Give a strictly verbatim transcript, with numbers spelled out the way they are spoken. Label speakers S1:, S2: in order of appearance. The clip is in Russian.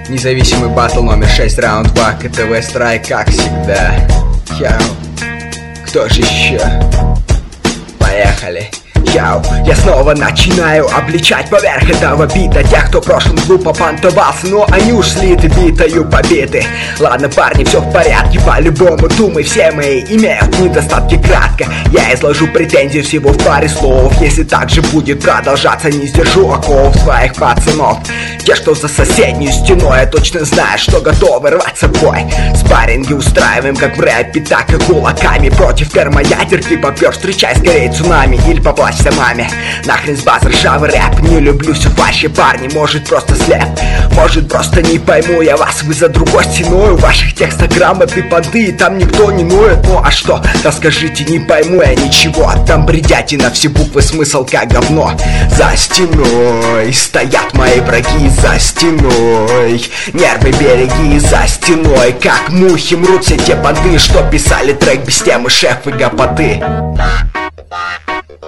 S1: Независимый батл номер шесть, раунд два, КТВ Страйк, как всегда. Яу, кто же еще? Поехали. Яу, я снова начинаю обличать поверх этого бита тех, кто в прошлом глупо понтовался, но они ушли битою побиты. Ладно, парни, все в порядке, по-любому думай, все мои имеют недостатки. Кратко я изложу претензии всего в паре слов. Если так же будет продолжаться, не сдержу оков своих пацанов. Те, что за соседней стеной, я точно знаю, что готовы рваться в бой. Спарринги устраиваем, как в рэпе, так и кулаками. Против термоядерки попер, встречай скорее цунами или поплачься маме. Нахрен с базы ржавый рэп, не люблю все ваши парни. Может просто слеп, может просто не пойму я вас. Вы за другой стеной, у ваших текстов грамоты понты, и там никто не ноет. Ну а что, да скажите, не пойму я ничего. Там бредятина, все буквы смысл как говно. За стеной стоят мои враги, за стеной нервы береги, за стеной как мухи мрут все те понты, что писали трек без темы шеф и гопоты.